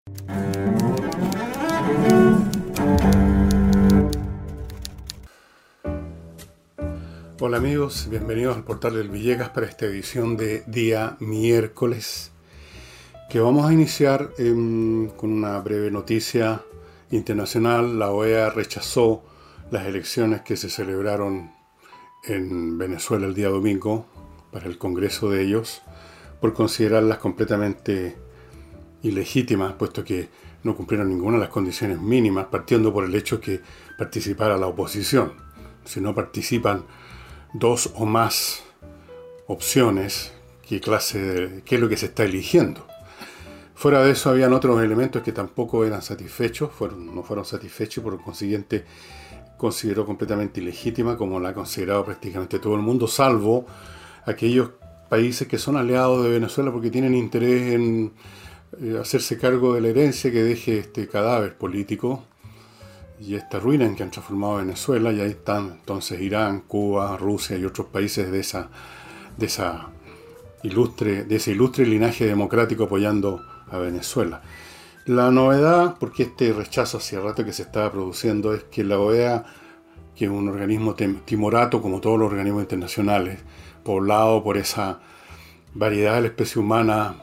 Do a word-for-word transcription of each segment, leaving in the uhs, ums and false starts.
Hola amigos, bienvenidos al portal del Villegas para esta edición de día miércoles, que vamos a iniciar eh, con una breve noticia internacional. La O E A rechazó las elecciones que se celebraron en Venezuela el día domingo para el Congreso de ellos, por considerarlas completamente ilegítimas, puesto que no cumplieron ninguna de las condiciones mínimas, partiendo por el hecho que participara la oposición. Si no participan dos o más opciones, ¿qué clase de, qué es lo que se está eligiendo? Fuera de eso, habían otros elementos que tampoco eran satisfechos, fueron, no fueron satisfechos, y por consiguiente consideró completamente ilegítima, como la ha considerado prácticamente todo el mundo, salvo aquellos países que son aliados de Venezuela porque tienen interés en eh, hacerse cargo de la herencia que deje este cadáver político y esta ruina en que han transformado Venezuela. Y ahí están entonces Irán, Cuba, Rusia y otros países de esa, de esa ilustre, de ese ilustre linaje democrático apoyando a Venezuela. La novedad, porque este rechazo hacía rato que se estaba produciendo, es que la O E A, que es un organismo timorato como todos los organismos internacionales, poblado por esa variedad de la especie humana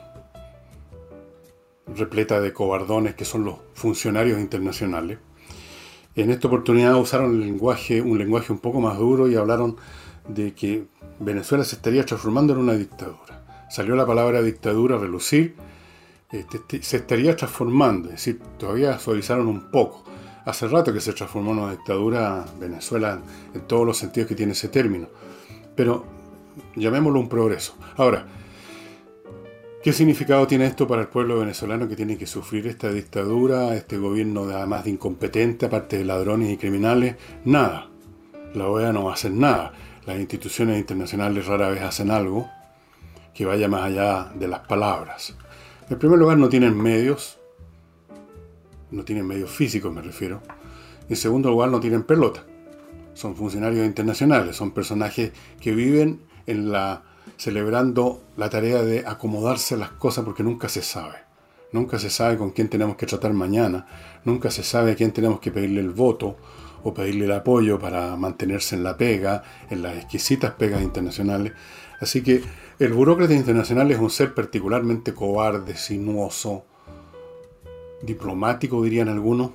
repleta de cobardones que son los funcionarios internacionales, en esta oportunidad usaron el lenguaje, un lenguaje un poco más duro y hablaron de que Venezuela se estaría transformando en una dictadura. Salió la palabra dictadura a relucir, este, se estaría transformando, es decir, todavía suavizaron un poco. Hace rato que se transformó en una dictadura Venezuela en todos los sentidos que tiene ese término, pero llamémoslo un progreso. Ahora, ¿qué significado tiene esto para el pueblo venezolano que tiene que sufrir esta dictadura, este gobierno de, además de incompetente, aparte de ladrones y criminales? Nada. La O E A no va a hacer nada. Las instituciones internacionales rara vez hacen algo que vaya más allá de las palabras. En primer lugar, no tienen medios, no tienen medios físicos me refiero. En segundo lugar, no tienen pelota. Son funcionarios internacionales, son personajes que viven en la... celebrando la tarea de acomodarse las cosas, porque nunca se sabe. Nunca se sabe con quién tenemos que tratar mañana, nunca se sabe a quién tenemos que pedirle el voto o pedirle el apoyo para mantenerse en la pega, en las exquisitas pegas internacionales. Así que el burócrata internacional es un ser particularmente cobarde, sinuoso, diplomático dirían algunos,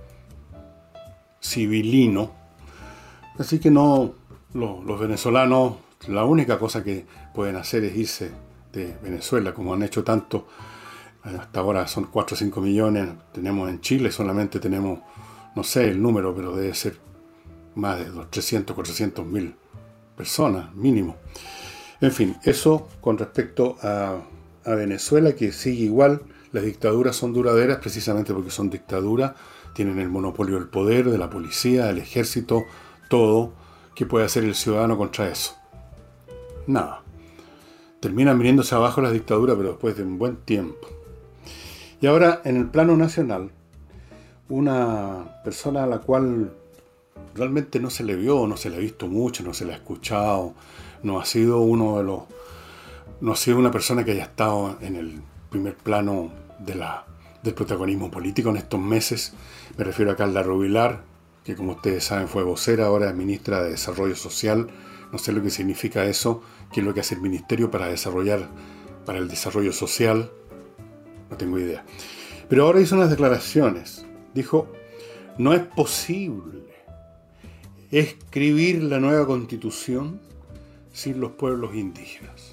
civilino. Así que no, los, los venezolanos, la única cosa que pueden hacer es irse de Venezuela, como han hecho tanto. Hasta ahora son cuatro o cinco millones. Tenemos en Chile, solamente tenemos, no sé el número, pero debe ser más de trescientos, cuatrocientos mil personas, mínimo. En fin, eso con respecto a, a Venezuela, que sigue igual. Las dictaduras son duraderas precisamente porque son dictaduras. Tienen el monopolio del poder, de la policía, del ejército, todo. ¿Qué puede hacer el ciudadano contra eso? Nada. Terminan viniéndose abajo las dictaduras, pero después de un buen tiempo. Y ahora, en el plano nacional, una persona a la cual realmente no se le vio, no se le ha visto mucho, no se le ha escuchado, no ha sido uno de los, no ha sido una persona que haya estado en el primer plano de la, del protagonismo político en estos meses. Me refiero a Carla Rubilar, que como ustedes saben fue vocera, ahora es ministra de Desarrollo Social. No sé lo que significa eso, qué es lo que hace el ministerio para desarrollar, para el desarrollo social, no tengo idea. Pero ahora hizo unas declaraciones. Dijo, no es posible escribir la nueva constitución sin los pueblos indígenas.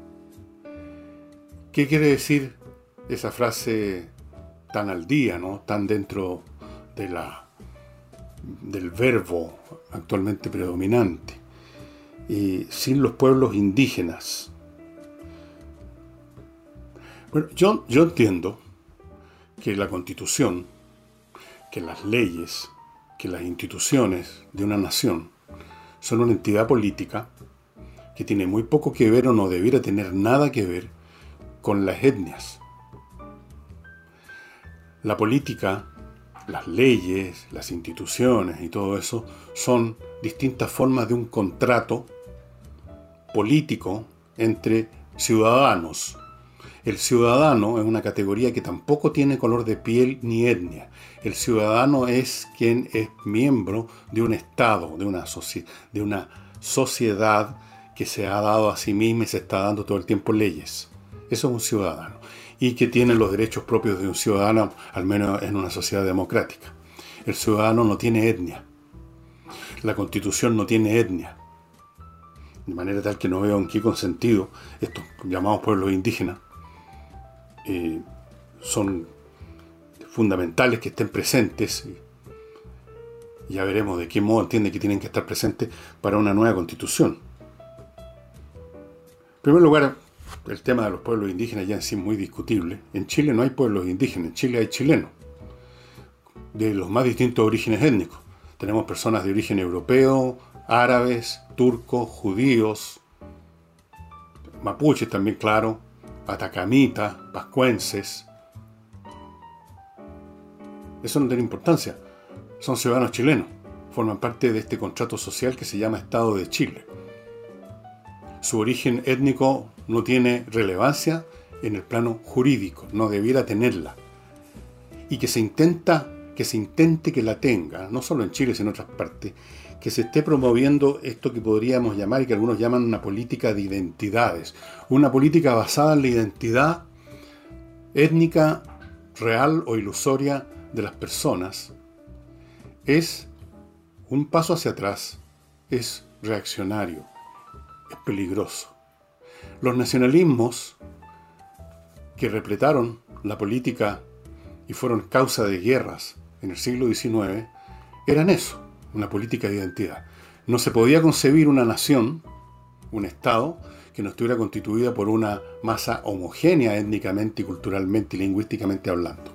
¿Qué quiere decir esa frase tan al día, ¿no? Tan dentro de la, del verbo actualmente predominante? Y sin los pueblos indígenas. Bueno, yo, yo entiendo que la Constitución, que las leyes, que las instituciones de una nación son una entidad política que tiene muy poco que ver o no debiera tener nada que ver con las etnias. La política, las leyes, las instituciones y todo eso son distintas formas de un contrato político entre ciudadanos. El ciudadano es una categoría que tampoco tiene color de piel ni etnia. El ciudadano es quien es miembro de un Estado, de una, soci- de una sociedad que se ha dado a sí misma y se está dando todo el tiempo leyes. Eso es un ciudadano. Y que tiene los derechos propios de un ciudadano, al menos en una sociedad democrática. El ciudadano no tiene etnia. La Constitución no tiene etnia. De manera tal que no veo en qué consentido estos llamados pueblos indígenas eh, son fundamentales que estén presentes. Ya veremos de qué modo entiende que tienen que estar presentes para una nueva Constitución. En primer lugar, el tema de los pueblos indígenas ya en sí es muy discutible. En Chile no hay pueblos indígenas, en Chile hay chilenos, de los más distintos orígenes étnicos. Tenemos personas de origen europeo, árabes, turcos, judíos, mapuches también, claro, atacamitas, pascuenses. Eso no tiene importancia. Son ciudadanos chilenos. Forman parte de este contrato social que se llama Estado de Chile. Su origen étnico no tiene relevancia en el plano jurídico, no debiera tenerla. Y que se intenta, que se intente que la tenga, no solo en Chile, sino en otras partes, que se esté promoviendo esto que podríamos llamar y que algunos llaman una política de identidades. Una política basada en la identidad étnica, real o ilusoria de las personas, es un paso hacia atrás, es reaccionario, es peligroso. Los nacionalismos que repletaron la política y fueron causa de guerras en el siglo diecinueve eran eso, una política de identidad. No se podía concebir una nación, un Estado, que no estuviera constituida por una masa homogénea étnicamente y culturalmente y lingüísticamente hablando.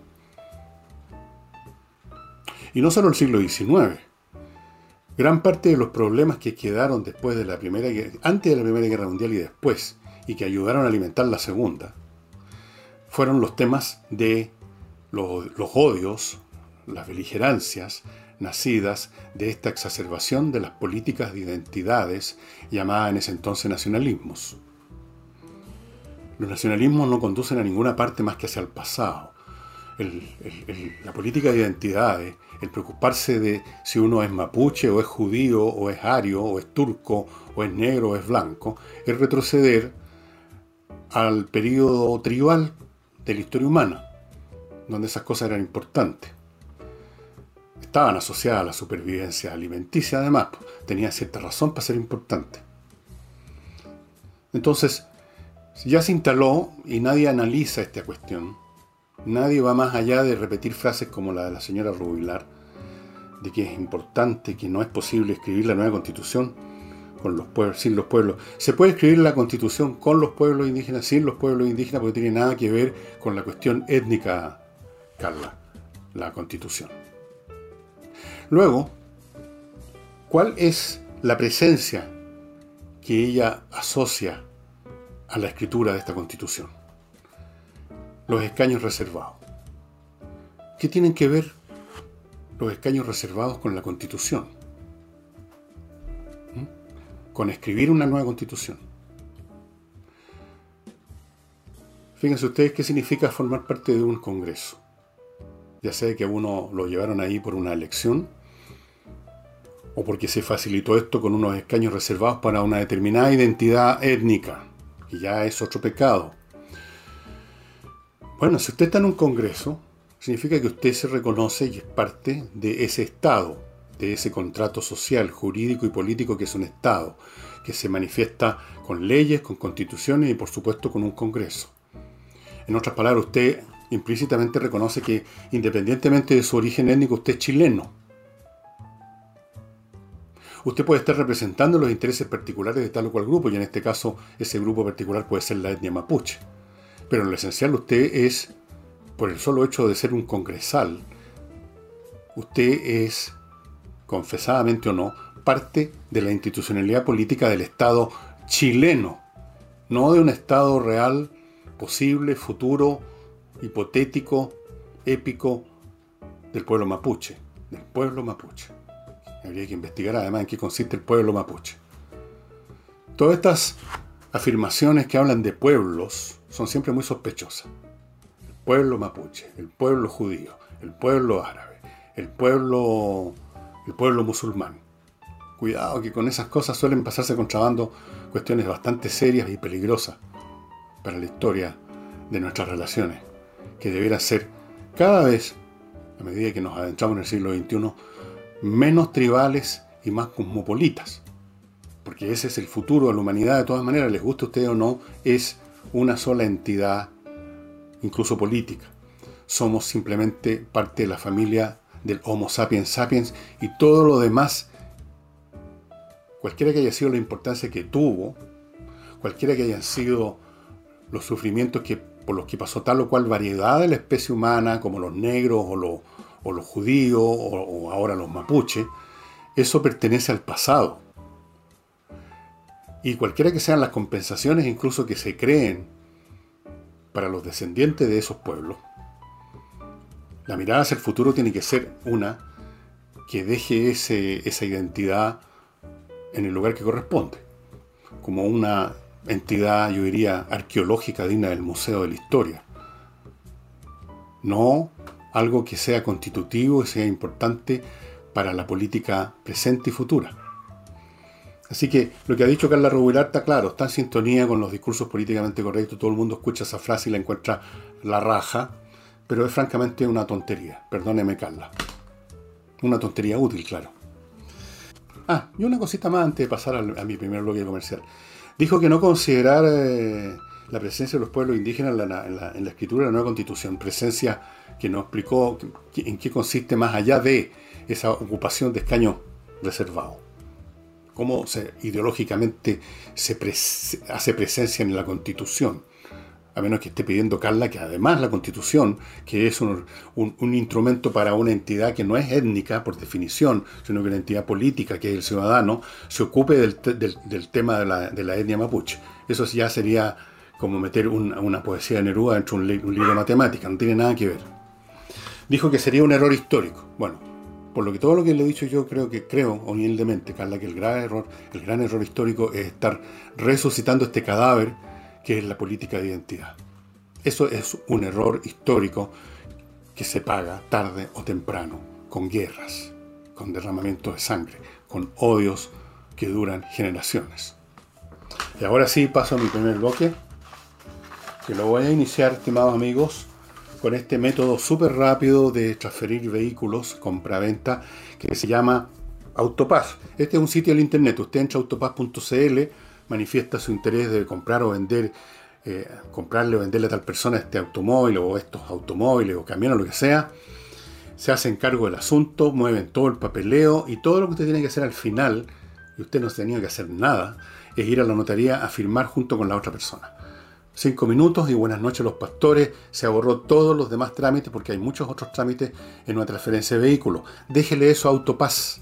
Y no solo el siglo diecinueve. Gran parte de los problemas que quedaron después de la primera, antes de la Primera Guerra Mundial y después, y que ayudaron a alimentar la Segunda, fueron los temas de los, los odios, las beligerancias nacidas de esta exacerbación de las políticas de identidades llamadas en ese entonces nacionalismos. Los nacionalismos no conducen a ninguna parte más que hacia el pasado. El, el, el, la política de identidades, el preocuparse de si uno es mapuche o es judío o es ario o es turco o es negro o es blanco, es retroceder al periodo tribal de la historia humana, donde esas cosas eran importantes. Estaban asociadas a la supervivencia alimenticia, además, tenían cierta razón para ser importantes. Entonces, ya se instaló y nadie analiza esta cuestión. Nadie va más allá de repetir frases como la de la señora Rubilar, de que es importante, que no es posible escribir la nueva Constitución con los pueblos, sin los pueblos. Se puede escribir la Constitución con los pueblos indígenas, sin los pueblos indígenas, porque tiene nada que ver con la cuestión étnica, Carla, la Constitución. Luego, ¿cuál es la presencia que ella asocia a la escritura de esta Constitución? Los escaños reservados. ¿Qué tienen que ver los escaños reservados con la Constitución? ¿Mm? Con escribir una nueva Constitución. Fíjense ustedes qué significa formar parte de un Congreso. Ya sea que a uno lo llevaron ahí por una elección, o porque se facilitó esto con unos escaños reservados para una determinada identidad étnica, que ya es otro pecado. Bueno, si usted está en un congreso, significa que usted se reconoce y es parte de ese Estado, de ese contrato social, jurídico y político que es un Estado, que se manifiesta con leyes, con constituciones y por supuesto con un congreso. En otras palabras, usted implícitamente reconoce que independientemente de su origen étnico, usted es chileno. Usted puede estar representando los intereses particulares de tal o cual grupo, y en este caso ese grupo particular puede ser la etnia mapuche. Pero en lo esencial usted es, por el solo hecho de ser un congresal, usted es, confesadamente o no, parte de la institucionalidad política del Estado chileno, no de un Estado real, posible, futuro, hipotético, épico, del pueblo mapuche, del pueblo mapuche. Habría que investigar además en qué consiste el pueblo mapuche. Todas estas afirmaciones que hablan de pueblos son siempre muy sospechosas. El pueblo mapuche, el pueblo judío, el pueblo árabe, el pueblo, el pueblo musulmán. Cuidado que con esas cosas suelen pasarse contrabando cuestiones bastante serias y peligrosas para la historia de nuestras relaciones, que debieran ser cada vez, a medida que nos adentramos en el siglo veintiuno, menos tribales y más cosmopolitas. Porque ese es el futuro de la humanidad, de todas maneras, les guste a ustedes o no, es una sola entidad, incluso política. Somos simplemente parte de la familia del Homo sapiens sapiens, y todo lo demás, cualquiera que haya sido la importancia que tuvo, cualquiera que hayan sido los sufrimientos que, por los que pasó tal o cual variedad de la especie humana, como los negros o los, o los judíos o, o ahora los mapuches, eso pertenece al pasado. Y cualquiera que sean las compensaciones incluso que se creen para los descendientes de esos pueblos, la mirada hacia el futuro tiene que ser una que deje ese, esa identidad en el lugar que corresponde, como una entidad, yo diría, arqueológica digna del Museo de la Historia. No algo que sea constitutivo y sea importante para la política presente y futura. Así que lo que ha dicho Carla Rubilar está claro, está en sintonía con los discursos políticamente correctos, todo el mundo escucha esa frase y la encuentra la raja, pero es francamente una tontería, perdóneme Carla. Una tontería útil, claro. Ah, y una cosita más antes de pasar a, a mi primer bloque comercial. Dijo que no considerar eh, la presencia de los pueblos indígenas en la, en, la, en la escritura de la nueva Constitución, presencia que nos explicó que, en qué consiste más allá de esa ocupación de escaños reservados. Cómo se, ideológicamente se pres, hace presencia en la Constitución. A menos que esté pidiendo Carla que además la Constitución, que es un, un, un instrumento para una entidad que no es étnica por definición, sino que una entidad política, que es el ciudadano, se ocupe del, del, del tema de la, de la etnia mapuche. Eso ya sería como meter un, una poesía de Neruda dentro de un, un libro de matemáticas, no tiene nada que ver. Dijo que sería un error histórico. Bueno, por lo que todo lo que le he dicho yo creo que creo humildemente, Carla, que el gran error, el gran error histórico es estar resucitando este cadáver que es la política de identidad. Eso es un error histórico que se paga tarde o temprano, con guerras, con derramamiento de sangre, con odios que duran generaciones. Y ahora sí paso a mi primer bloque, que lo voy a iniciar, estimados amigos, con este método súper rápido de transferir vehículos, compra-venta, que se llama Autopass. Este es un sitio en internet. Usted entra a autopass punto c l, manifiesta su interés de comprar o vender, eh, comprarle o venderle a tal persona este automóvil o estos automóviles o camiones o lo que sea. Se hacen cargo del asunto, mueven todo el papeleo y todo lo que usted tiene que hacer al final, y usted no tenía que hacer nada, es ir a la notaría a firmar junto con la otra persona. Cinco minutos y buenas noches los pastores, se ahorró todos los demás trámites porque hay muchos otros trámites en una transferencia de vehículo. Déjele eso a Autopass.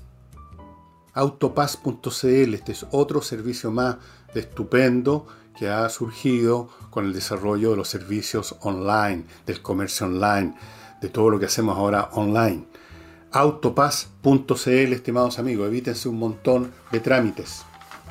autopass punto c l, este es otro servicio más de estupendo que ha surgido con el desarrollo de los servicios online, del comercio online, de todo lo que hacemos ahora online. autopass punto c l, estimados amigos, evítense un montón de trámites.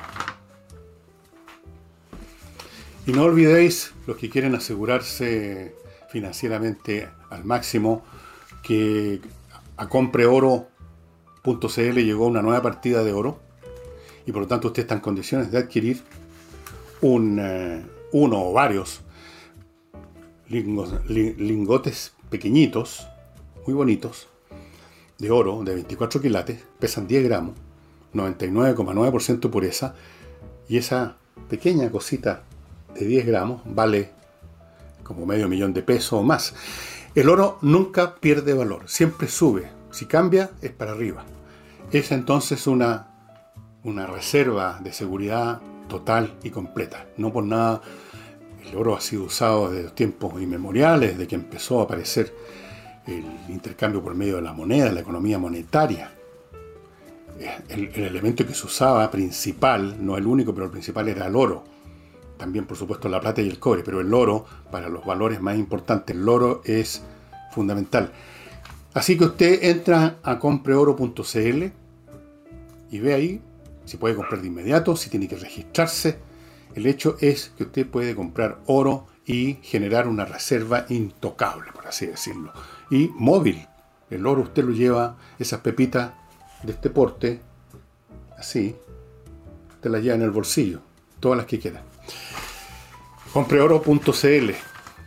Y no olvidéis, los que quieren asegurarse financieramente al máximo, que a compreoro punto c l llegó una nueva partida de oro y por lo tanto usted está en condiciones de adquirir un, eh, uno o varios lingos, lingotes pequeñitos, muy bonitos, de oro de veinticuatro quilates, pesan diez gramos, noventa y nueve coma nueve por ciento pureza, y esa pequeña cosita de diez gramos vale como medio millón de pesos o más. El oro nunca pierde valor, siempre sube. Si cambia, es para arriba. Es entonces una, una reserva de seguridad total y completa. No por nada el oro ha sido usado desde tiempos inmemoriales, desde que empezó a aparecer el intercambio por medio de la moneda, la economía monetaria. El, el elemento que se usaba principal, no el único, pero el principal era el oro. También, por supuesto, la plata y el cobre, pero el oro, para los valores más importantes, el oro es fundamental. Así que usted entra a compreoro punto c l y ve ahí si puede comprar de inmediato, si tiene que registrarse, El hecho es que usted puede comprar oro y generar una reserva intocable, por así decirlo. Y móvil. El oro usted lo lleva, esas pepitas de este porte, así, te las lleva en el bolsillo, todas las que quieran. Compre oro punto c l.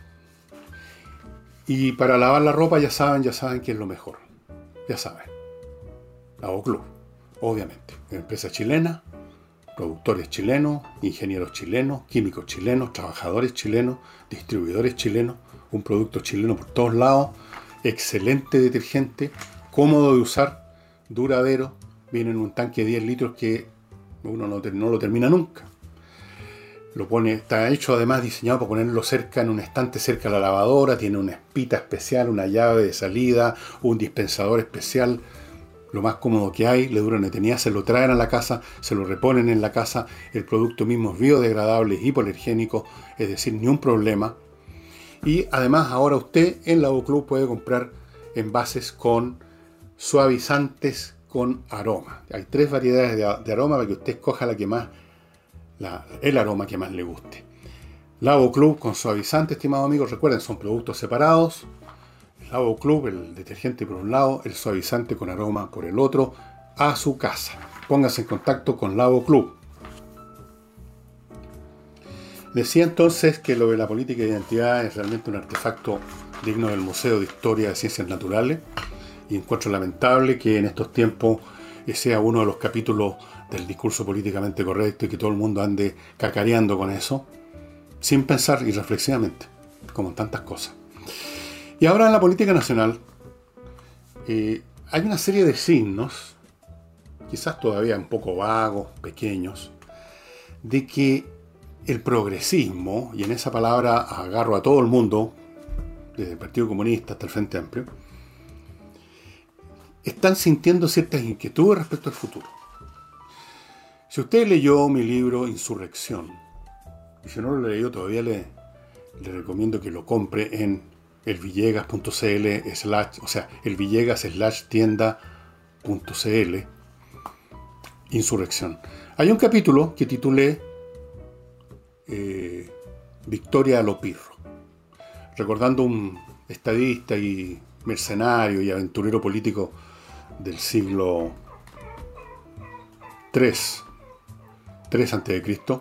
Y para lavar la ropa ya saben, ya saben que es lo mejor. Ya saben. Lavoclub, obviamente. Empresa chilena, productores chilenos, ingenieros chilenos, químicos chilenos, trabajadores chilenos, distribuidores chilenos, un producto chileno por todos lados, excelente detergente, cómodo de usar, duradero, viene en un tanque de diez litros que uno no, no lo termina nunca. Lo pone, está hecho además diseñado para ponerlo cerca, en un estante cerca de la lavadora, tiene una espita especial, una llave de salida, un dispensador especial, lo más cómodo que hay, le dura una eternidad, se lo traen a la casa, se lo reponen en la casa, el producto mismo es biodegradable, hipoalergénico, es decir, ni un problema. Y además ahora usted en Lavoclub puede comprar envases con suavizantes con aroma. Hay tres variedades de, de aroma para que usted escoja la que más, la, el aroma que más le guste. Lavoclub con suavizante, estimados amigos, recuerden, son productos separados. Lavoclub, el detergente por un lado, el suavizante con aroma por el otro, a su casa. Póngase en contacto con Lavoclub. Decía entonces que lo de la política de identidad es realmente un artefacto digno del Museo de Historia de Ciencias Naturales, y encuentro lamentable que en estos tiempos sea uno de los capítulos del discurso políticamente correcto y que todo el mundo ande cacareando con eso, sin pensar y reflexivamente, como en tantas cosas. Y ahora en la política nacional eh, hay una serie de signos, quizás todavía un poco vagos, pequeños, de que el progresismo, y en esa palabra agarro a todo el mundo, desde el Partido Comunista hasta el Frente Amplio, están sintiendo ciertas inquietudes respecto al futuro. Si usted leyó mi libro Insurrección, y si no lo leyó todavía le, le recomiendo que lo compre en elvillegas punto c l slash, o sea, elvillegas slash tienda punto c l, Insurrección. Hay un capítulo que titulé eh, Victoria a lo Pirro, recordando un estadista y mercenario y aventurero político del siglo tres antes de Cristo,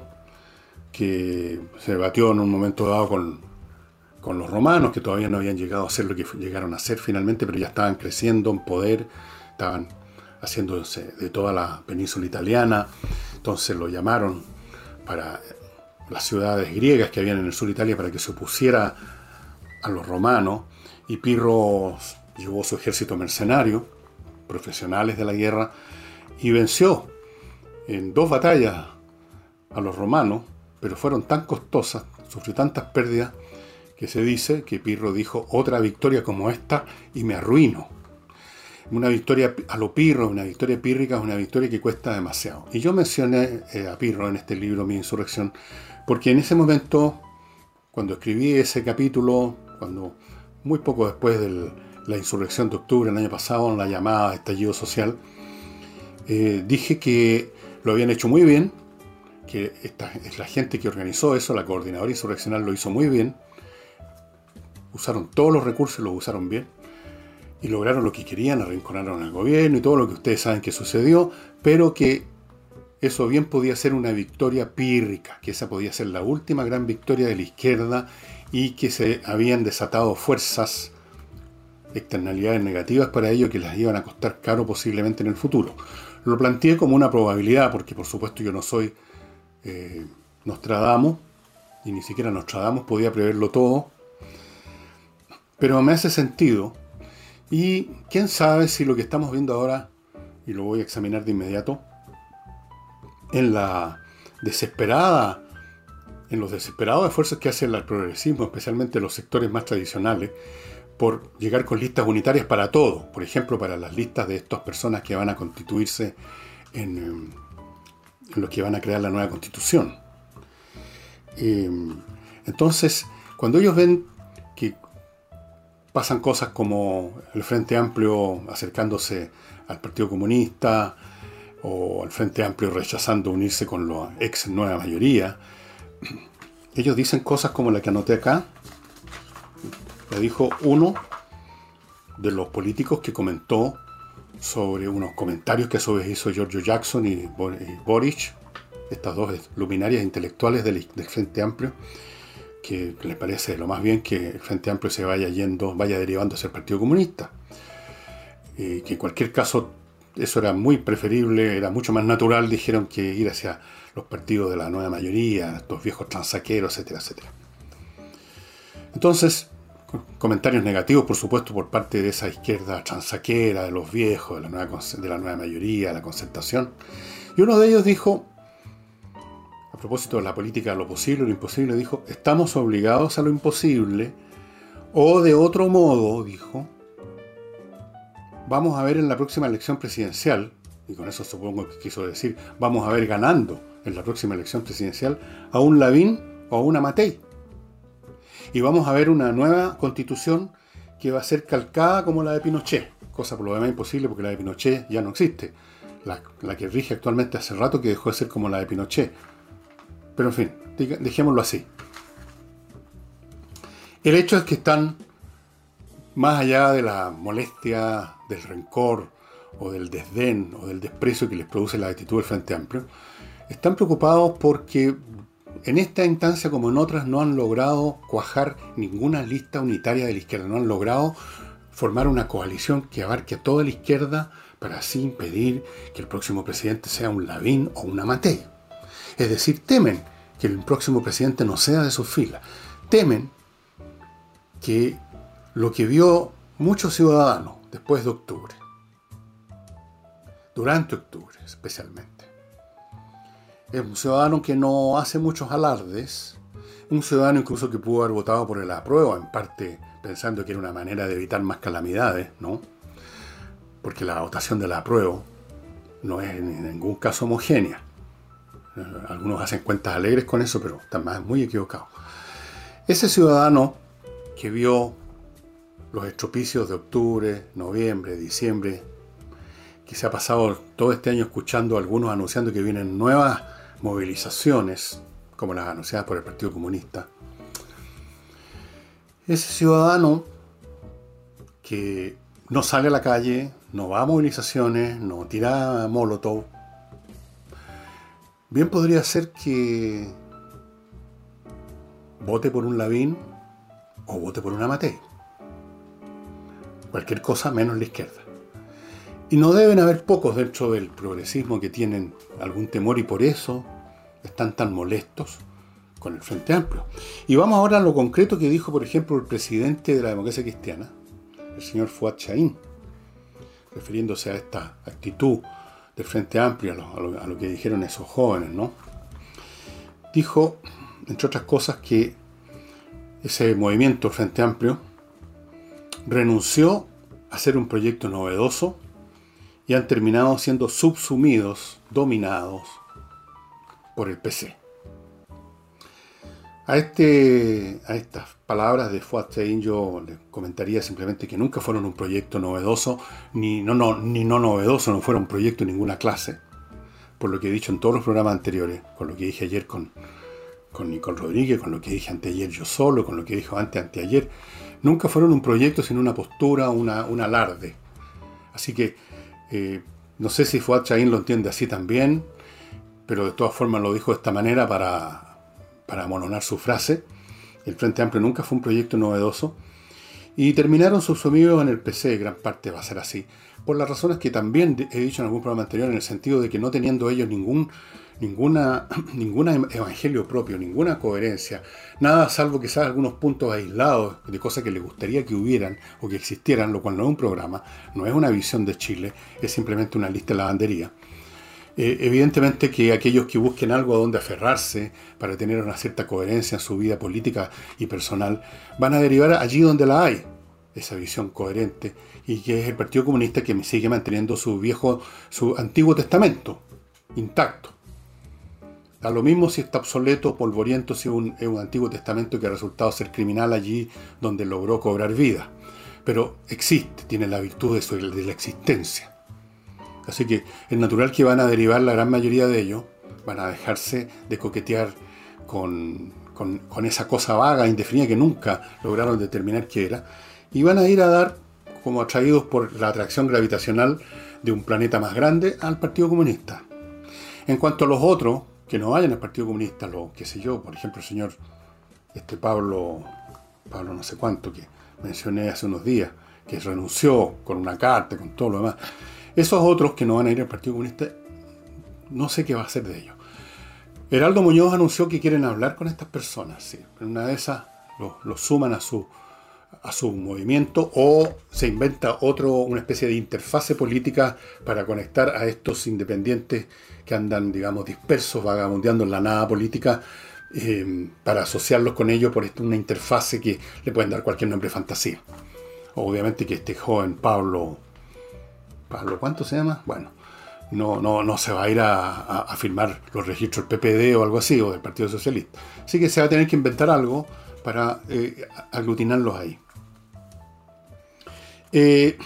que se batió en un momento dado con, con los romanos, que todavía no habían llegado a ser lo que llegaron a ser finalmente, pero ya estaban creciendo en poder, estaban haciéndose de toda la península italiana. Entonces lo llamaron para las ciudades griegas que habían en el sur de Italia para que se opusiera a los romanos, y Pirro llevó su ejército mercenario, profesionales de la guerra, y venció en dos batallas a los romanos, pero fueron tan costosas, sufrió tantas pérdidas, que se dice que Pirro dijo: otra victoria como esta y me arruino. Una victoria a lo Pirro, una victoria pírrica, es una victoria que cuesta demasiado. Y yo mencioné eh, a Pirro en este libro, Mi Insurrección, porque en ese momento, cuando escribí ese capítulo, cuando muy poco después de la insurrección de octubre del año pasado, en la llamada estallido social, eh, dije que lo habían hecho muy bien, que esta, la gente que organizó eso, la coordinadora insurreccional, lo hizo muy bien, usaron todos los recursos, los usaron bien, y lograron lo que querían, arrinconaron al gobierno y todo lo que ustedes saben que sucedió, pero que eso bien podía ser una victoria pírrica, que esa podía ser la última gran victoria de la izquierda, y que se habían desatado fuerzas, externalidades negativas para ello que las iban a costar caro posiblemente en el futuro. Lo planteé como una probabilidad, porque por supuesto yo no soy eh, Nostradamus, y ni siquiera Nostradamus podía preverlo todo, pero me hace sentido, y quién sabe si lo que estamos viendo ahora, y lo voy a examinar de inmediato, en la desesperada, en los desesperados esfuerzos que hace el progresismo, especialmente los sectores más tradicionales, por llegar con listas unitarias para todo, por ejemplo, para las listas de estas personas que van a constituirse en, en los que van a crear la nueva constitución. Eh, entonces, cuando ellos ven que pasan cosas como el Frente Amplio acercándose al Partido Comunista, o al Frente Amplio rechazando unirse con la ex nueva mayoría, ellos dicen cosas como la que anoté acá. La dijo uno de los políticos que comentó sobre unos comentarios que a su vez hizo Giorgio Jackson y Boric, estas dos luminarias intelectuales del, del Frente Amplio, que les parece lo más bien que el Frente Amplio se vaya yendo, vaya derivando hacia el Partido Comunista. Y que en cualquier caso eso era muy preferible, era mucho más natural, dijeron, que ir hacia los partidos de la nueva mayoría, estos viejos transaqueros, etcétera, etcétera. Entonces, comentarios negativos, por supuesto, por parte de esa izquierda transaquera, de los viejos, de la nueva, de la nueva mayoría, de la concertación. Y uno de ellos dijo, a propósito de la política de lo posible, lo imposible, dijo, estamos obligados a lo imposible, o de otro modo, dijo, vamos a ver en la próxima elección presidencial, y con eso supongo que quiso decir, vamos a ver ganando en la próxima elección presidencial a un Lavín o a una Matei. Y vamos a ver una nueva constitución que va a ser calcada como la de Pinochet, cosa por lo demás imposible porque la de Pinochet ya no existe. La, la que rige actualmente hace rato que dejó de ser como la de Pinochet. Pero en fin, dejémoslo así. El hecho es que están, más allá de la molestia, del rencor, o del desdén, o del desprecio que les produce la actitud del Frente Amplio, están preocupados porque en esta instancia, como en otras, no han logrado cuajar ninguna lista unitaria de la izquierda, no han logrado formar una coalición que abarque a toda la izquierda para así impedir que el próximo presidente sea un Lavín o una Matei. Es decir, temen que el próximo presidente no sea de sus filas. Temen que lo que vio muchos ciudadanos después de octubre, durante octubre especialmente, es un ciudadano que no hace muchos alardes, un ciudadano incluso que pudo haber votado por el apruebo, en parte pensando que era una manera de evitar más calamidades, ¿no? Porque la votación del apruebo no es en ningún caso homogénea. Algunos hacen cuentas alegres con eso, pero están más muy equivocados. Ese ciudadano que vio los estropicios de octubre, noviembre, diciembre, que se ha pasado todo este año escuchando a algunos anunciando que vienen nuevas movilizaciones, como las anunciadas por el Partido Comunista. Ese ciudadano que no sale a la calle, no va a movilizaciones, no tira molotov, bien podría ser que vote por un Lavín o vote por una Matei. Cualquier cosa menos la izquierda. Y no deben haber pocos dentro del progresismo que tienen algún temor y por eso están tan molestos con el Frente Amplio. Y vamos ahora a lo concreto que dijo, por ejemplo, el presidente de la Democracia Cristiana, el señor Fuad Chahín, refiriéndose a esta actitud del Frente Amplio, a lo, a lo, a lo que dijeron esos jóvenes, ¿no? Dijo, entre otras cosas, que ese movimiento, el Frente Amplio, renunció a ser un proyecto novedoso y han terminado siendo subsumidos, dominados por el P C. A, este, a estas palabras de Fuad Chahín yo les comentaría simplemente que nunca fueron un proyecto novedoso, ni no, no, ni no novedoso, no fueron un proyecto de ninguna clase, por lo que he dicho en todos los programas anteriores, con lo que dije ayer con, con Nicole Rodríguez, con lo que dije anteayer yo solo, con lo que dije antes, anteayer, nunca fueron un proyecto sino una postura, una, un alarde. Así que eh, no sé si Fuad Chahín lo entiende así también, pero de todas formas lo dijo de esta manera para, para amononar su frase. El Frente Amplio nunca fue un proyecto novedoso y terminaron subsumidos en el P C, gran parte va a ser así, por las razones que también he dicho en algún programa anterior, en el sentido de que no teniendo ellos ningún ninguna ningún evangelio propio, ninguna coherencia, nada salvo quizás algunos puntos aislados de cosas que les gustaría que hubieran o que existieran, lo cual no es un programa, no es una visión de Chile, es simplemente una lista de lavandería. Eh, evidentemente que aquellos que busquen algo a donde aferrarse para tener una cierta coherencia en su vida política y personal, van a derivar allí donde la hay, esa visión coherente, y que es el Partido Comunista que sigue manteniendo su viejo, su antiguo testamento intacto. Da lo mismo si está obsoleto, polvoriento, si es un, es un antiguo testamento que ha resultado ser criminal allí donde logró cobrar vida. Pero existe, tiene la virtud de, su, de la existencia. Así que es natural que van a derivar la gran mayoría de ellos, van a dejarse de coquetear con, con, con esa cosa vaga, indefinida, que nunca lograron determinar qué era, y van a ir a dar, como atraídos por la atracción gravitacional de un planeta más grande, al Partido Comunista. En cuanto a los otros, que no vayan al Partido Comunista, lo qué sé yo, por ejemplo, el señor este Pablo, Pablo no sé cuánto, que mencioné hace unos días, que renunció con una carta, con todo lo demás. Esos otros que no van a ir al Partido Comunista, no sé qué va a hacer de ellos. Heraldo Muñoz anunció que quieren hablar con estas personas, ¿sí? En una de esas los lo suman a su, a su movimiento, o se inventa otro, una especie de interfase política para conectar a estos independientes que andan, digamos, dispersos, vagabundeando en la nada política, eh, para asociarlos con ellos por una interfase que le pueden dar cualquier nombre de fantasía. Obviamente que este joven Pablo, Pablo, ¿cuánto se llama? Bueno, no, no, no se va a ir a, a, a firmar los registros del P P D o algo así, o del Partido Socialista. Así que se va a tener que inventar algo para eh, aglutinarlos ahí. Eh,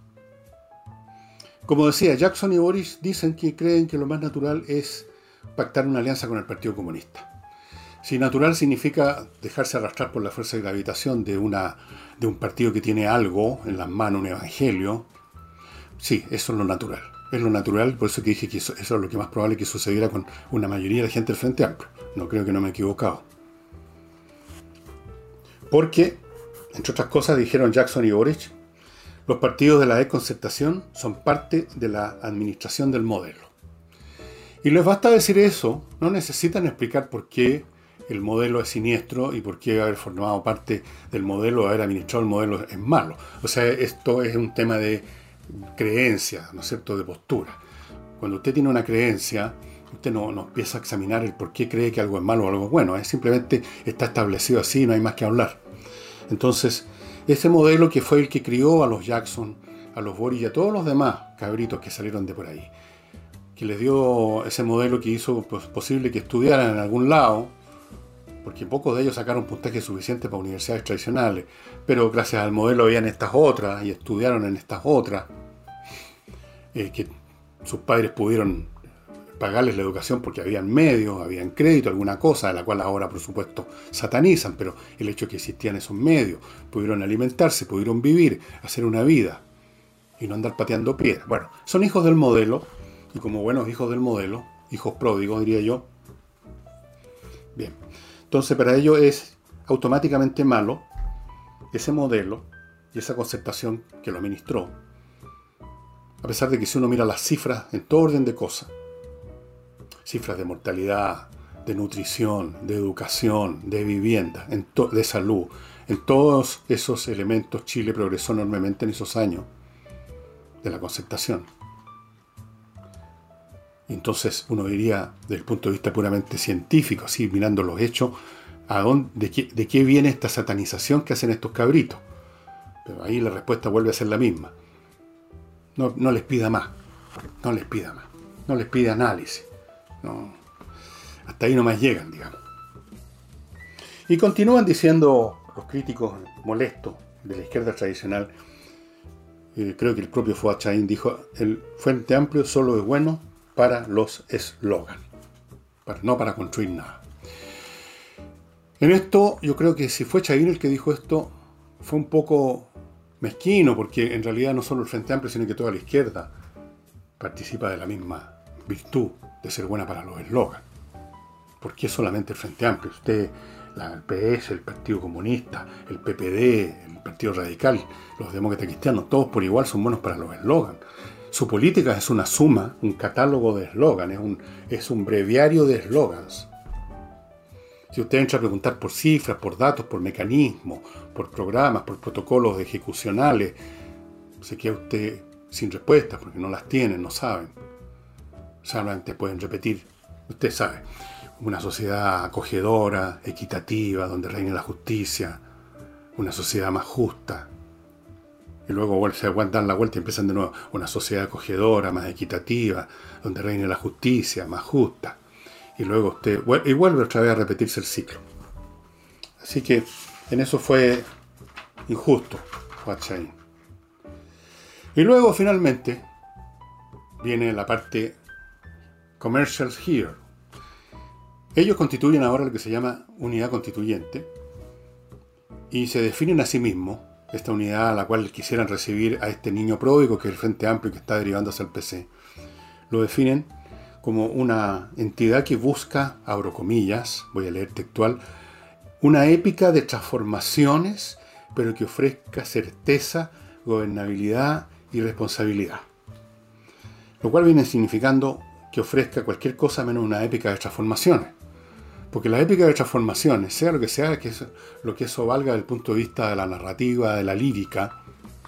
como decía, Jackson y Boris dicen que creen que lo más natural es pactar una alianza con el Partido Comunista. Si natural significa dejarse arrastrar por la fuerza de gravitación de, una, de un partido que tiene algo en las manos, un evangelio, sí, eso es lo natural. Es lo natural, por eso que dije que eso, eso es lo que más probable que sucediera con una mayoría de la gente del Frente Amplio. No creo que no me he equivocado. Porque, entre otras cosas, dijeron Jackson y Boric, los partidos de la desconcertación son parte de la administración del modelo. Y les basta decir eso, no necesitan explicar por qué el modelo es siniestro y por qué haber formado parte del modelo, haber administrado el modelo es malo. O sea, esto es un tema de creencia, ¿no es cierto?, de postura. Cuando usted tiene una creencia, usted no, no empieza a examinar el por qué cree que algo es malo o algo es bueno. Es simplemente está establecido así, no hay más que hablar. Entonces, ese modelo que fue el que crió a los Jackson, a los Boris y a todos los demás cabritos que salieron de por ahí, que les dio ese modelo que hizo pues, posible que estudiaran en algún lado, porque pocos de ellos sacaron puntaje suficiente para universidades tradicionales, pero gracias al modelo habían estas otras y estudiaron en estas otras, eh, que sus padres pudieron pagarles la educación porque habían medios, habían crédito, alguna cosa, de la cual ahora por supuesto satanizan, pero el hecho de que existían esos medios, pudieron alimentarse, pudieron vivir, hacer una vida y no andar pateando piedras. Bueno, son hijos del modelo, y como buenos hijos del modelo, hijos pródigos diría yo. Bien, entonces para ellos es automáticamente malo ese modelo y esa concertación que lo administró, a pesar de que si uno mira las cifras en todo orden de cosas, cifras de mortalidad, de nutrición, de educación, de vivienda, en de salud, en todos esos elementos Chile progresó enormemente en esos años de la concertación. Entonces uno diría, desde el punto de vista puramente científico, así mirando los hechos, ¿a dónde, de, qué, ¿de qué viene esta satanización que hacen estos cabritos? Pero ahí la respuesta vuelve a ser la misma. No, no les pida más, no les pida más, no les pida análisis. No, hasta ahí nomás llegan, digamos. Y continúan diciendo los críticos molestos de la izquierda tradicional, eh, creo que el propio Fuad Chaín dijo, el Frente Amplio solo es bueno para los eslogan, para, no para construir nada. En esto, yo creo que si fue Chaín el que dijo esto, fue un poco mezquino, porque en realidad no solo el Frente Amplio, sino que toda la izquierda participa de la misma virtud de ser buena para los eslogans. ¿Por qué solamente el Frente Amplio? Usted, la, el P S, el Partido Comunista, el P P D, el Partido Radical, los demócratas cristianos, todos por igual son buenos para los eslogans. Su política es una suma, un catálogo de eslogans, es un, es un breviario de eslogans. Si usted entra a preguntar por cifras, por datos, por mecanismos, por programas, por protocolos ejecucionales, se queda usted sin respuestas porque no las tienen, no saben. Solamente pueden repetir, usted sabe, una sociedad acogedora, equitativa, donde reine la justicia, una sociedad más justa. Y luego se dan la vuelta y empiezan de nuevo, una sociedad acogedora, más equitativa, donde reine la justicia, más justa. Y luego usted, y vuelve otra vez a repetirse el ciclo. Así que en eso fue injusto Fuad Chaín. Y luego finalmente viene la parte commercials here. Ellos constituyen ahora lo que se llama unidad constituyente y se definen a sí mismos, esta unidad a la cual quisieran recibir a este niño pródigo que es el Frente Amplio que está derivando hacia el P C, lo definen como una entidad que busca, abro comillas, voy a leer textual, una épica de transformaciones, pero que ofrezca certeza, gobernabilidad y responsabilidad. Lo cual viene significando que ofrezca cualquier cosa menos una épica de transformaciones. Porque la épica de transformaciones, sea lo que sea, que eso, lo que eso valga desde el punto de vista de la narrativa, de la lírica,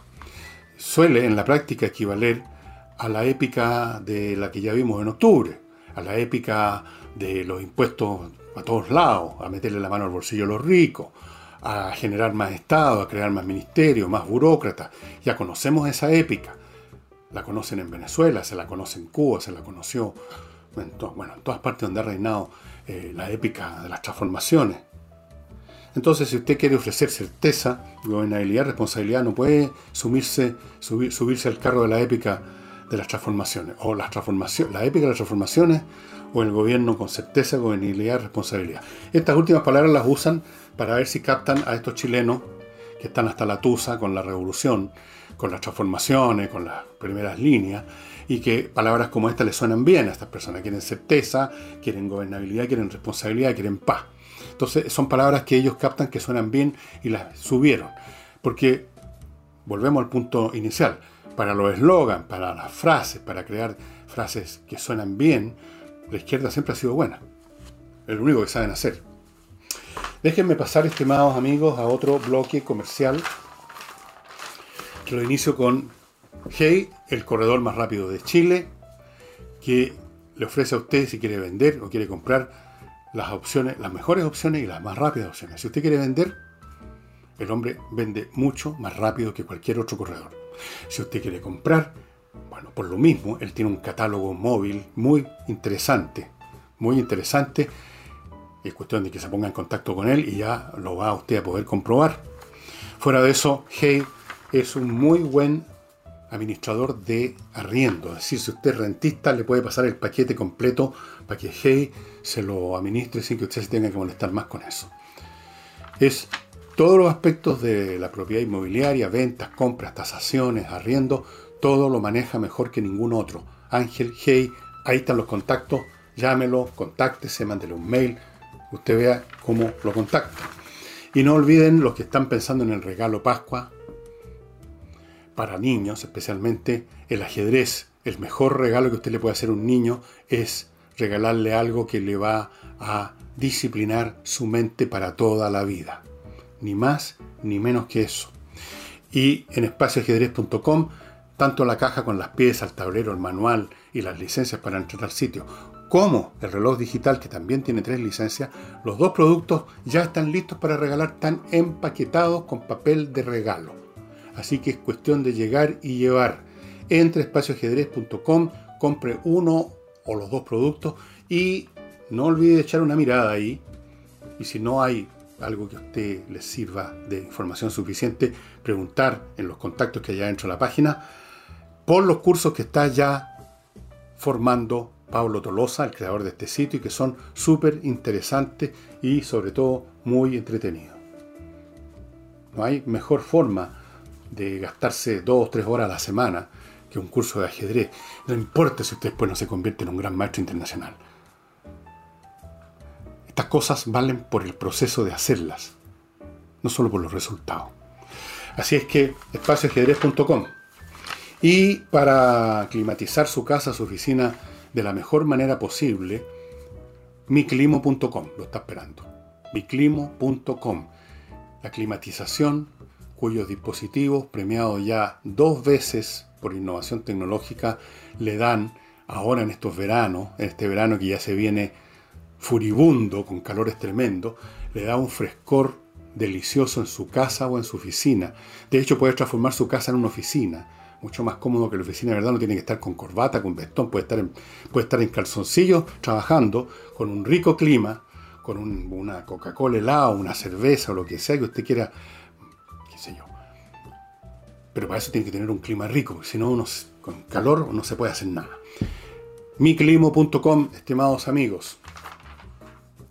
suele en la práctica equivaler a la épica de la que ya vimos en octubre, a la épica de los impuestos a todos lados, a meterle la mano al bolsillo a los ricos, a generar más Estado, a crear más ministerios, más burócratas. Ya conocemos esa épica. La conocen en Venezuela, se la conoce en Cuba, se la conoció en, to bueno, en todas partes donde ha reinado eh, la épica de las transformaciones. Entonces, si usted quiere ofrecer certeza, gobernabilidad, responsabilidad, no puede sumirse, subir, subirse al carro de la épica de las transformaciones, o las transformaciones, la épica de las transformaciones, o el gobierno con certeza, gobernabilidad, responsabilidad. Estas últimas palabras las usan para ver si captan a estos chilenos que están hasta la tusa con la revolución, con las transformaciones, con las primeras líneas, y que palabras como esta les suenan bien a estas personas. Quieren certeza, quieren gobernabilidad, quieren responsabilidad, quieren paz. Entonces son palabras que ellos captan que suenan bien y las subieron. Porque, volvemos al punto inicial, para los eslogans, para las frases, para crear frases que suenan bien, la izquierda siempre ha sido buena. Es lo único que saben hacer. Déjenme pasar, estimados amigos, a otro bloque comercial. Que lo inicio con Hey, el corredor más rápido de Chile, que le ofrece a usted, si quiere vender o quiere comprar, las opciones, las mejores opciones y las más rápidas opciones. Si usted quiere vender, el hombre vende mucho más rápido que cualquier otro corredor. Si usted quiere comprar, bueno, por lo mismo, él tiene un catálogo móvil muy interesante, muy interesante. Es cuestión de que se ponga en contacto con él y ya lo va usted a poder comprobar. Fuera de eso, Hey es un muy buen administrador de arriendo. Es decir, si usted es rentista, le puede pasar el paquete completo para que Hey se lo administre sin que usted se tenga que molestar más con eso. Es todos los aspectos de la propiedad inmobiliaria, ventas, compras, tasaciones, arriendo, todo lo maneja mejor que ningún otro. Ángel Hey, ahí están los contactos, llámelo, contáctese, mándele un mail, usted vea cómo lo contacta. Y no olviden los que están pensando en el regalo Pascua, para niños especialmente, el ajedrez. El mejor regalo que usted le puede hacer a un niño es regalarle algo que le va a disciplinar su mente para toda la vida. Ni más ni menos que eso. Y en espacio ajedrez punto com, tanto la caja con las piezas, el tablero, el manual y las licencias para entrar al sitio, como el reloj digital, que también tiene tres licencias, los dos productos ya están listos para regalar, están empaquetados con papel de regalo. Así que es cuestión de llegar y llevar. Entre espacio ajedrez punto com, compre uno o los dos productos y no olvide echar una mirada ahí. Y si no hay algo que a usted les sirva de información suficiente, preguntar en los contactos que hay dentro de la página por los cursos que está ya formando Pablo Tolosa, el creador de este sitio, y que son súper interesantes y sobre todo muy entretenidos. No hay mejor forma de gastarse dos o tres horas a la semana que un curso de ajedrez. No importa si usted después no se convierte en un gran maestro internacional. Estas cosas valen por el proceso de hacerlas, no solo por los resultados. Así es que espacio ajedrez punto com. Y para climatizar su casa, su oficina de la mejor manera posible, miclimo punto com lo está esperando. miclimo punto com. La climatización cuyos dispositivos, premiados ya dos veces por innovación tecnológica, le dan ahora en estos veranos, en este verano que ya se viene furibundo, con calores tremendos, le da un frescor delicioso en su casa o en su oficina. De hecho, puede transformar su casa en una oficina, mucho más cómodo que la oficina, de verdad. No tiene que estar con corbata, con vestón, puede estar en, puede estar en calzoncillos trabajando con un rico clima, con un, una Coca-Cola helada, una cerveza o lo que sea que usted quiera, qué sé yo. Pero para eso tiene que tener un clima rico, porque si no, uno, con calor no se puede hacer nada. miclimo punto com, estimados amigos.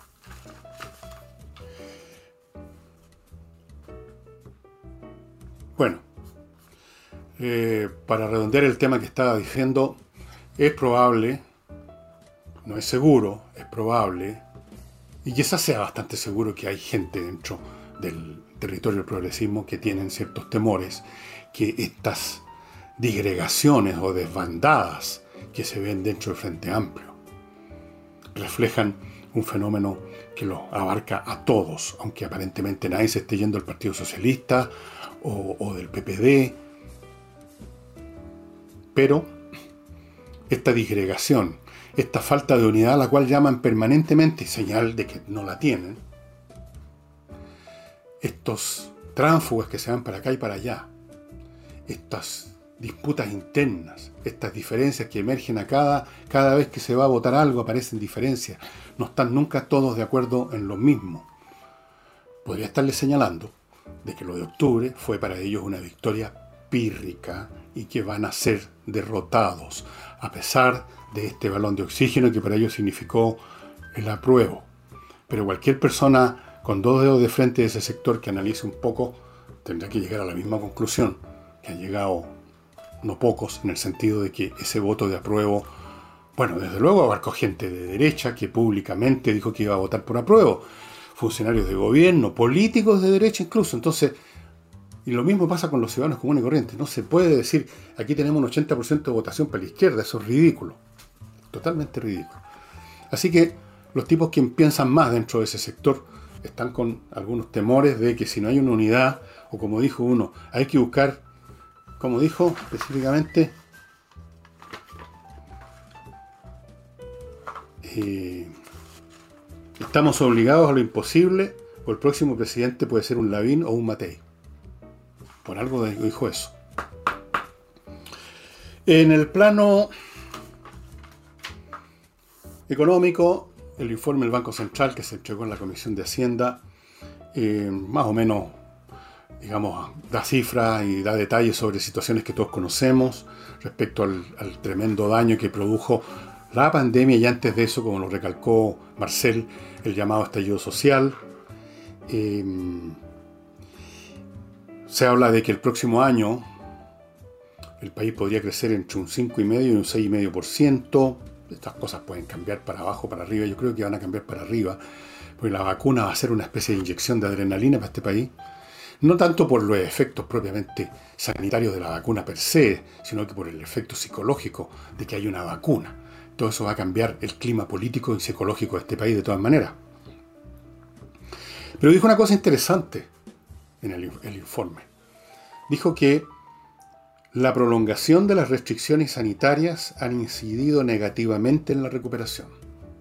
eh, para redondear el tema que estaba diciendo, es probable, no es seguro, es probable, y quizás sea bastante seguro que hay gente dentro del territorio del progresismo que tienen ciertos temores, que estas disgregaciones o desbandadas que se ven dentro del Frente Amplio reflejan un fenómeno que los abarca a todos, aunque aparentemente nadie se esté yendo al Partido Socialista o, o del P P D. Pero esta disgregación, esta falta de unidad a la cual llaman permanentemente, señal de que no la tienen, estos tránsfugas que se van para acá y para allá, estas disputas internas, estas diferencias que emergen a cada, cada vez que se va a votar algo, aparecen diferencias, no están nunca todos de acuerdo en lo mismo. Podría estarles señalando de que lo de octubre fue para ellos una victoria pírrica y que van a ser derrotados, a pesar de este balón de oxígeno que para ellos significó el apruebo. Pero cualquier persona con dos dedos de frente de ese sector que analice un poco tendrá que llegar a la misma conclusión que han llegado no pocos, en el sentido de que ese voto de apruebo, bueno, desde luego abarcó gente de derecha que públicamente dijo que iba a votar por apruebo, funcionarios de gobierno, políticos de derecha incluso. Entonces, y lo mismo pasa con los ciudadanos comunes y corrientes. No se puede decir, aquí tenemos un ochenta por ciento de votación para la izquierda, eso es ridículo, totalmente ridículo. Así que los tipos que piensan más dentro de ese sector están con algunos temores de que si no hay una unidad, o como dijo uno, hay que buscar, como dijo específicamente, eh, estamos obligados a lo imposible, o el próximo presidente puede ser un Lavín o un Matei. Por algo dijo eso. En el plano económico, el informe del Banco Central que se entregó en la Comisión de Hacienda, eh, más o menos, digamos, da cifras y da detalles sobre situaciones que todos conocemos respecto al, al tremendo daño que produjo la pandemia y antes de eso, como lo recalcó Marcel, el llamado estallido social. Eh, se habla de que el próximo año el país podría crecer entre un cinco coma cinco y un seis coma cinco por ciento. Estas cosas pueden cambiar para abajo, para arriba. Yo creo que van a cambiar para arriba, porque la vacuna va a ser una especie de inyección de adrenalina para este país. No tanto por los efectos propiamente sanitarios de la vacuna per se, sino que por el efecto psicológico de que hay una vacuna. Todo eso va a cambiar el clima político y psicológico de este país de todas maneras. Pero dijo una cosa interesante en el, el informe. Dijo que la prolongación de las restricciones sanitarias han incidido negativamente en la recuperación.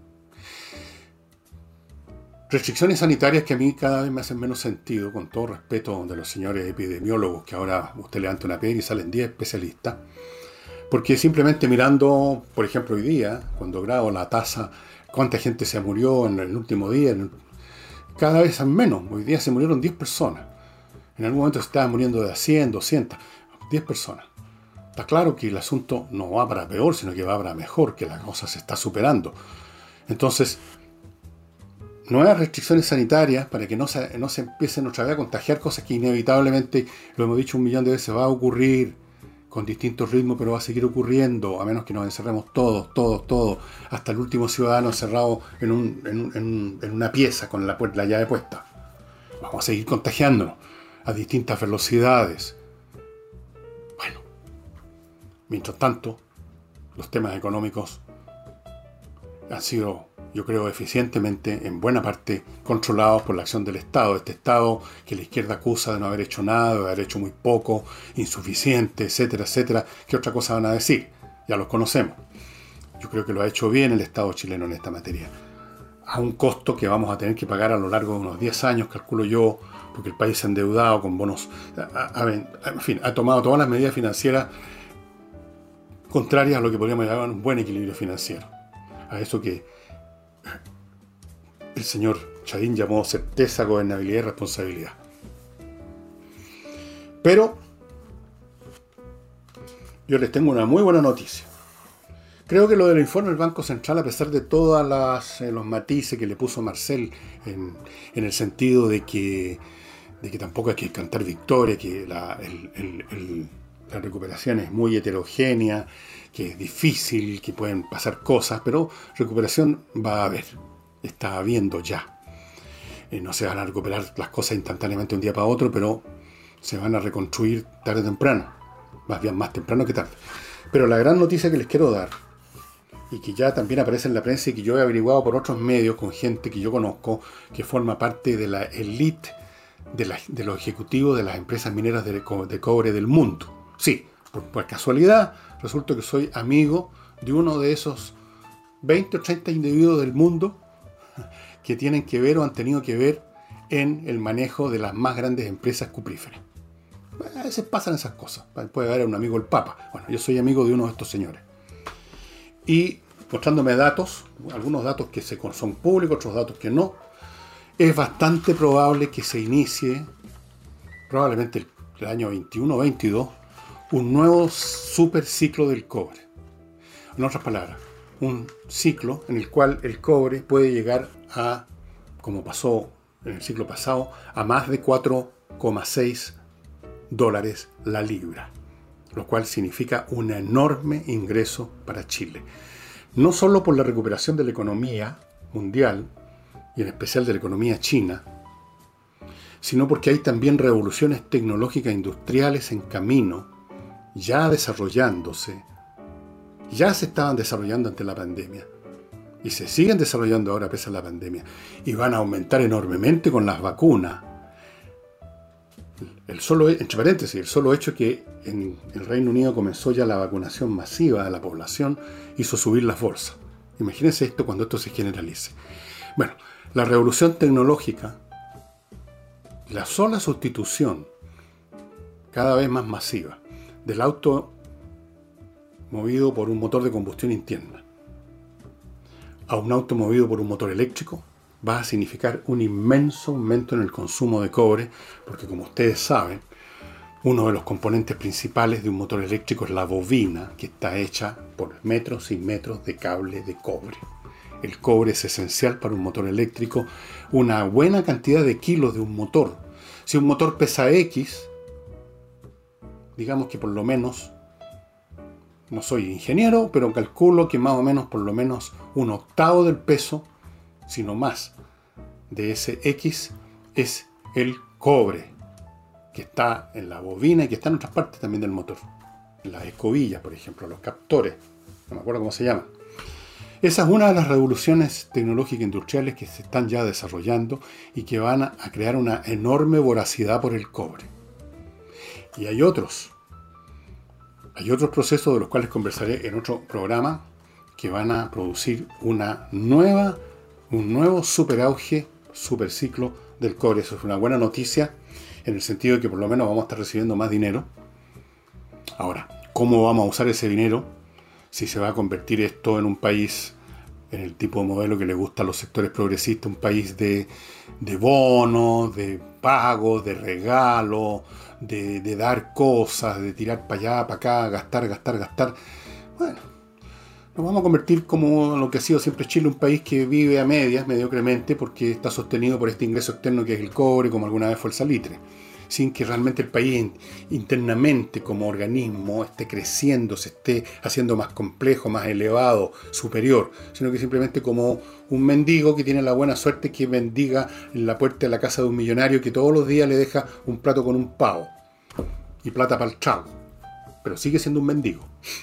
Restricciones sanitarias que a mí cada vez me hacen menos sentido, con todo respeto de los señores epidemiólogos, que ahora usted levanta una piedra y salen diez especialistas, porque simplemente mirando, por ejemplo, hoy día, cuando grabo la tasa, cuánta gente se murió en el último día, cada vez son menos. Hoy día se murieron diez personas. En algún momento se estaban muriendo de cien, doscientas, diez personas. Está claro que el asunto no va para peor, sino que va para mejor, que la cosa se está superando. Entonces, nuevas restricciones sanitarias para que no se, no se empiecen otra vez a contagiar cosas que inevitablemente, lo hemos dicho un millón de veces, va a ocurrir con distintos ritmos, pero va a seguir ocurriendo, a menos que nos encerremos todos, todos, todos, hasta el último ciudadano encerrado en, un, en, un, en, en una pieza con la, la llave puesta. Vamos a seguir contagiándonos a distintas velocidades. Bueno, mientras tanto, los temas económicos han sido, yo creo, eficientemente, en buena parte, controlados por la acción del Estado. Este Estado que la izquierda acusa de no haber hecho nada, de haber hecho muy poco, insuficiente, etcétera, etcétera. ¿Qué otra cosa van a decir? Ya los conocemos. Yo creo que lo ha hecho bien el Estado chileno en esta materia. A un costo que vamos a tener que pagar a lo largo de unos diez años, calculo yo, porque el país se ha endeudado con bonos, a, a, en fin, ha tomado todas las medidas financieras contrarias a lo que podríamos llamar un buen equilibrio financiero. A eso que el señor Chadín llamó certeza, gobernabilidad y responsabilidad. Pero yo les tengo una muy buena noticia. Creo que lo del informe del Banco Central, a pesar de todos eh, los matices que le puso Marcel, en, en el sentido de que, de que tampoco hay que cantar victoria, que la, el, el, el, la recuperación es muy heterogénea, que es difícil, que pueden pasar cosas, pero recuperación va a haber, está habiendo ya. Eh, no se van a recuperar las cosas instantáneamente de un día para otro, pero se van a reconstruir tarde o temprano, más bien más temprano que tarde. Pero la gran noticia que les quiero dar, y que ya también aparece en la prensa y que yo he averiguado por otros medios con gente que yo conozco, que forma parte de la elite de, la, de los ejecutivos de las empresas mineras de, de cobre del mundo. Sí, por, por casualidad, resulta que soy amigo de uno de esos veinte o treinta individuos del mundo que tienen que ver o han tenido que ver en el manejo de las más grandes empresas cupríferas. A veces pasan esas cosas. Puede haber un amigo el Papa. Bueno, yo soy amigo de uno de estos señores. Y mostrándome datos, algunos datos que se, son públicos, otros datos que no, es bastante probable que se inicie, probablemente el, el año veintiuno o veintidós, un nuevo super ciclo del cobre. En otras palabras, un ciclo en el cual el cobre puede llegar a, como pasó en el ciclo pasado, a más de cuatro coma seis dólares la libra, lo cual significa un enorme ingreso para Chile. No solo por la recuperación de la economía mundial, y en especial de la economía china, sino porque hay también revoluciones tecnológicas industriales en camino, ya desarrollándose, ya se estaban desarrollando ante la pandemia, y se siguen desarrollando ahora pese a la pandemia, y van a aumentar enormemente con las vacunas. El solo, entre paréntesis, el solo hecho que en el Reino Unido comenzó ya la vacunación masiva de la población hizo subir las bolsas. Imagínense esto cuando esto se generalice. Bueno, la revolución tecnológica, la sola sustitución cada vez más masiva del auto movido por un motor de combustión interna a un auto movido por un motor eléctrico va a significar un inmenso aumento en el consumo de cobre, porque como ustedes saben, uno de los componentes principales de un motor eléctrico es la bobina, que está hecha por metros y metros de cable de cobre. El cobre es esencial para un motor eléctrico, una buena cantidad de kilos de un motor. Si un motor pesa X, digamos que por lo menos, no soy ingeniero, pero calculo que más o menos por lo menos un octavo del peso, sino más, de ese X es el cobre, que está en la bobina y que está en otras partes también del motor. En las escobillas, por ejemplo, los captores, no me acuerdo cómo se llaman. Esa es una de las revoluciones tecnológicas industriales que se están ya desarrollando y que van a crear una enorme voracidad por el cobre. Y hay otros. Hay otros procesos de los cuales conversaré en otro programa que van a producir una nueva, un nuevo super auge, super ciclo del cobre. Eso es una buena noticia en el sentido de que por lo menos vamos a estar recibiendo más dinero. Ahora, ¿cómo vamos a usar ese dinero? Si se va a convertir esto en un país, en el tipo de modelo que le gusta a los sectores progresistas, un país de, de bonos, de pagos, de regalos, de, de dar cosas, de tirar para allá, para acá, gastar, gastar, gastar. Bueno, nos vamos a convertir como lo que ha sido siempre Chile, un país que vive a medias, mediocremente, porque está sostenido por este ingreso externo que es el cobre, como alguna vez fue el salitre, sin que realmente el país internamente como organismo esté creciendo, se esté haciendo más complejo, más elevado, superior, sino que simplemente como un mendigo que tiene la buena suerte que mendiga en la puerta de la casa de un millonario que todos los días le deja un plato con un pavo y plata para el trago, pero sigue siendo un mendigo.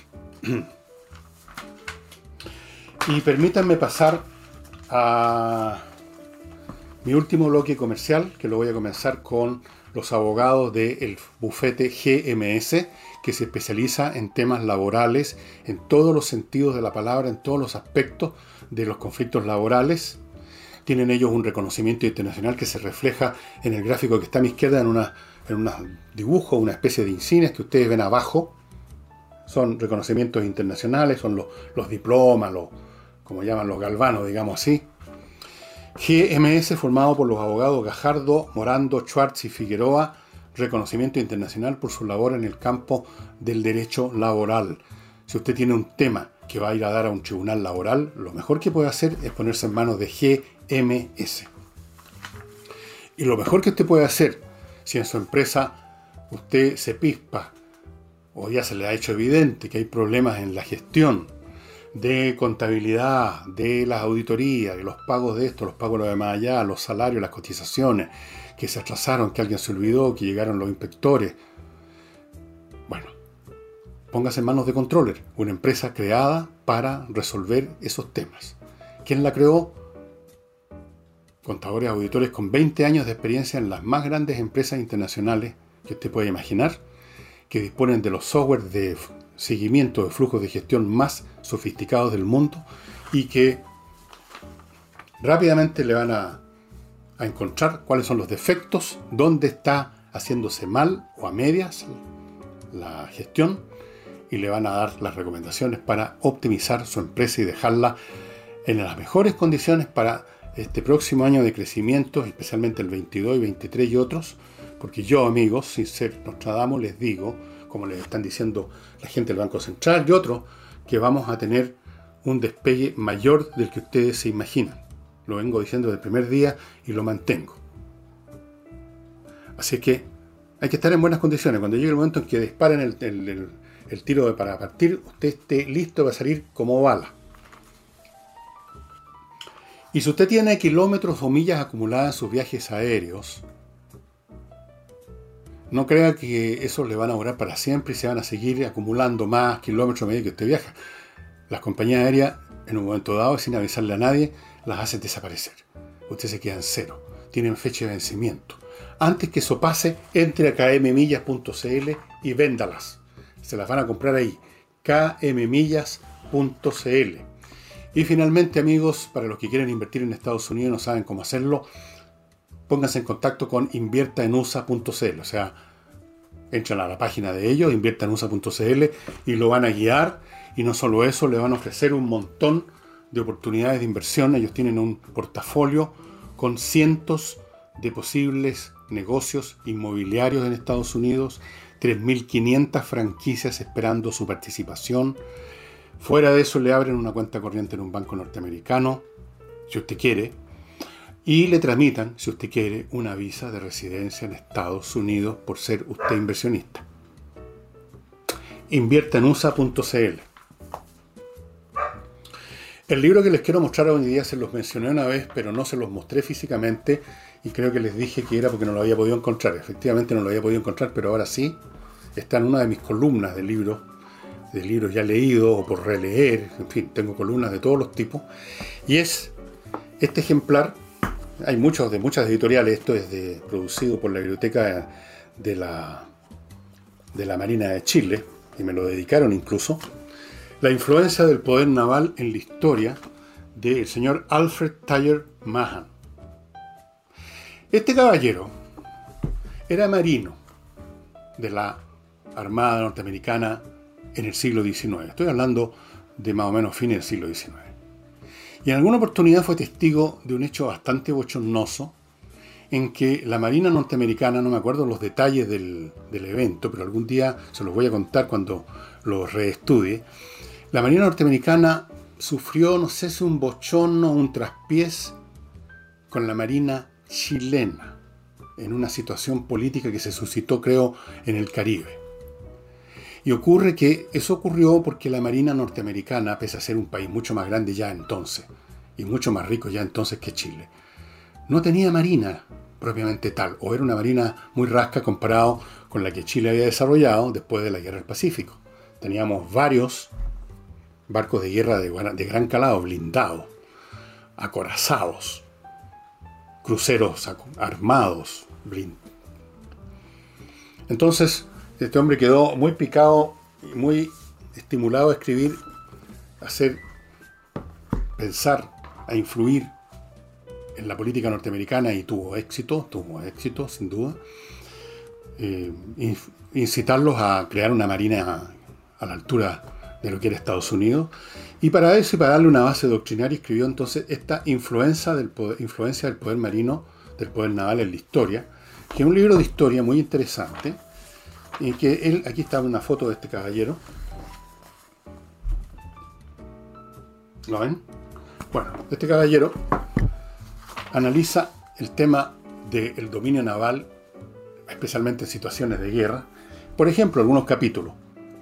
Y permítanme pasar a mi último bloque comercial, que lo voy a comenzar con los abogados del bufete G M S, que se especializa en temas laborales, en todos los sentidos de la palabra, en todos los aspectos de los conflictos laborales. Tienen ellos un reconocimiento internacional que se refleja en el gráfico que está a mi izquierda, en una, en unos dibujos, una especie de insignias que ustedes ven abajo. Son reconocimientos internacionales, son los, los diplomas, los, como llaman los galvanos, digamos así. G M S formado por los abogados Gajardo, Morando, Schwartz y Figueroa, reconocimiento internacional por su labor en el campo del derecho laboral. Si usted tiene un tema que va a ir a dar a un tribunal laboral, lo mejor que puede hacer es ponerse en manos de G M S. Y lo mejor que usted puede hacer, si en su empresa usted se pispa o ya se les ha hecho evidente que hay problemas en la gestión de contabilidad, de las auditorías, de los pagos de esto, los pagos de lo demás allá, los salarios, las cotizaciones, que se atrasaron, que alguien se olvidó, que llegaron los inspectores. Bueno, póngase en manos de Controller, una empresa creada para resolver esos temas. ¿Quién la creó? Contadores auditores con veinte años de experiencia en las más grandes empresas internacionales que usted puede imaginar, que disponen de los software de seguimiento de flujos de gestión más sofisticados del mundo y que rápidamente le van a, a encontrar cuáles son los defectos, dónde está haciéndose mal o a medias la gestión, y le van a dar las recomendaciones para optimizar su empresa y dejarla en las mejores condiciones para este próximo año de crecimiento, especialmente el veintidós y veintitrés y otros, porque yo, amigos, sin ser Nostradamus, les digo, como les están diciendo la gente del Banco Central y otros, que vamos a tener un despegue mayor del que ustedes se imaginan. Lo vengo diciendo desde el primer día y lo mantengo. Así que hay que estar en buenas condiciones. Cuando llegue el momento en que disparen el, el, el, el tiro de para partir, usted esté listo para salir como bala. Y si usted tiene kilómetros o millas acumuladas en sus viajes aéreos, no crea que eso le van a durar para siempre y se van a seguir acumulando más kilómetros a medida que usted viaja. Las compañías aéreas, en un momento dado, sin avisarle a nadie, las hacen desaparecer. Usted se queda en cero. Tienen fecha de vencimiento. Antes que eso pase, entre a k m millas punto c l y véndalas. Se las van a comprar ahí. k m millas punto c l. Y finalmente, amigos, para los que quieren invertir en Estados Unidos y no saben cómo hacerlo, pónganse en contacto con invierta en u s a punto c l. O sea, entran a la página de ellos, invierta en u s a punto c l, y lo van a guiar. Y no solo eso, le van a ofrecer un montón de oportunidades de inversión. Ellos tienen un portafolio con cientos de posibles negocios inmobiliarios en Estados Unidos, tres mil quinientas franquicias esperando su participación. Fuera de eso, le abren una cuenta corriente en un banco norteamericano, si usted quiere, y le tramitan, si usted quiere, una visa de residencia en Estados Unidos por ser usted inversionista. invierta en u s a punto c l. El libro que les quiero mostrar hoy día se los mencioné una vez, pero no se los mostré físicamente, y creo que les dije que era porque no lo había podido encontrar. Efectivamente no lo había podido encontrar, pero ahora sí. Está en una de mis columnas de libros, de libros ya leídos o por releer. En fin, tengo columnas de todos los tipos. Y es este ejemplar. Hay muchos de muchas editoriales. Esto es de, producido por la biblioteca de la, de la Marina de Chile, y me lo dedicaron incluso. La influencia del poder naval en la historia, del señor Alfred Thayer Mahan. Este caballero era marino de la Armada norteamericana en el siglo diecinueve. Estoy hablando de más o menos fines del siglo diecinueve. Y en alguna oportunidad fue testigo de un hecho bastante bochornoso en que la Marina norteamericana, no me acuerdo los detalles del, del evento, pero algún día se los voy a contar cuando lo reestudie. La Marina norteamericana sufrió, no sé si un bochorno, un traspiés con la Marina chilena en una situación política que se suscitó, creo, en el Caribe. Y ocurre que eso ocurrió porque la Marina norteamericana, pese a ser un país mucho más grande ya entonces, y mucho más rico ya entonces que Chile, no tenía marina propiamente tal, o era una marina muy rasca comparado con la que Chile había desarrollado después de la Guerra del Pacífico. Teníamos varios barcos de guerra de, de gran calado, blindados, acorazados, cruceros armados, blindados. Entonces, este hombre quedó muy picado y muy estimulado a escribir, a hacer, pensar, a influir en la política norteamericana, y tuvo éxito, tuvo éxito sin duda. Eh, incitarlos a crear una marina a, a la altura de lo que era Estados Unidos. Y para eso, y para darle una base doctrinaria, escribió entonces esta influencia del poder, influencia del poder marino, del poder naval en la historia, que es un libro de historia muy interesante, en que él, aquí está una foto de este caballero. ¿Lo ven? Bueno, este caballero analiza el tema del dominio naval, especialmente en situaciones de guerra. Por ejemplo, algunos capítulos.